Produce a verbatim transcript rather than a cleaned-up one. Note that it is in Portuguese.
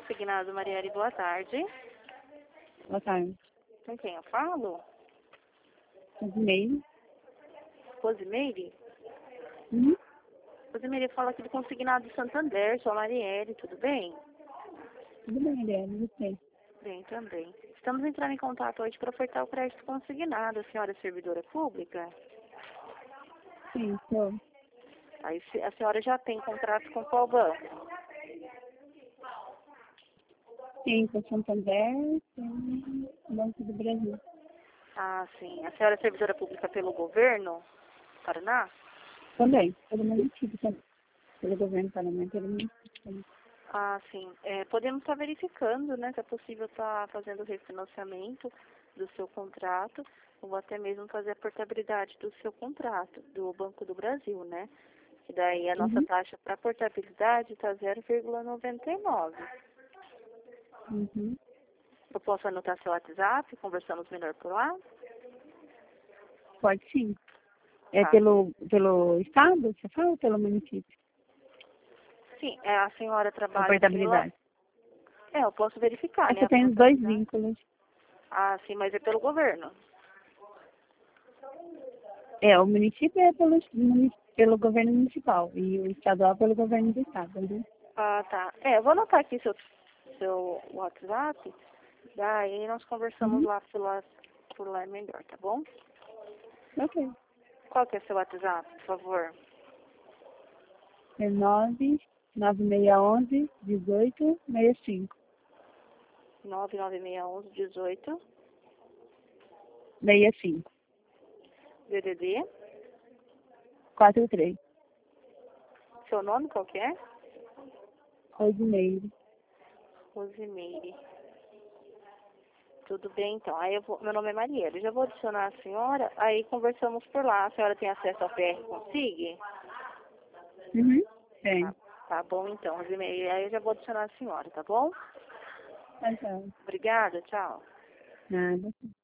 Consignado Marielle, boa tarde. Boa tarde. Com quem eu falo? Rosimeire. Rosimeire? Uhum. Rosimeire fala aqui do Consignado de Santander, sou a Marielle, tudo bem? Tudo bem, Marielle, você? Bem, também. Estamos entrando em contato hoje para ofertar o crédito consignado. A senhora é servidora pública? Sim, sou. Aí se- a senhora já tem contrato com qual banco? Sim, com Santander, sim, Banco do Brasil. Ah, sim. A senhora é servidora pública pelo governo? Paraná? Também, pelo município também. Pelo governo Paraná, pelo município também. Ah, sim. É, podemos estar verificando, né, se é possível estar fazendo o refinanciamento do seu contrato ou até mesmo fazer a portabilidade do seu contrato do Banco do Brasil, né? E daí a nossa Uhum. taxa para portabilidade está zero vírgula noventa e nove. Uhum. Eu posso anotar seu WhatsApp, conversamos melhor por lá? Pode sim. É Tá. pelo, pelo estado, você fala, ou pelo município? Sim, é, a senhora A trabalha pela... portabilidade. É, eu posso verificar, É né? que eu A tenho os dois portabilidade. vínculos. Ah, sim, mas é pelo governo. É, o município é pelo, muni- pelo governo municipal e o estadual pelo governo do estado, entendeu? Ah, tá. É, eu vou anotar aqui seu, seu WhatsApp, daí nós conversamos Uhum. lá por lá, por lá é melhor, tá bom? Ok. Qual que é seu WhatsApp, por favor? É nove nove seis um um dezoito sessenta e cinco. nove nove seis um um dezoito, sessenta e cinco. D D D. quarenta e três. Seu nome qual que é? Rosimeire. Rosimeire. Tudo bem, então. Aí eu vou, meu nome é Mariela, eu já vou adicionar a senhora, aí conversamos por lá. A senhora tem acesso ao P R Consig? Uhum. Tem. Tá, tá bom, então, Rosimeire. Aí eu já vou adicionar a senhora, tá bom? Tá, tchau. Obrigada, tchau. Nada.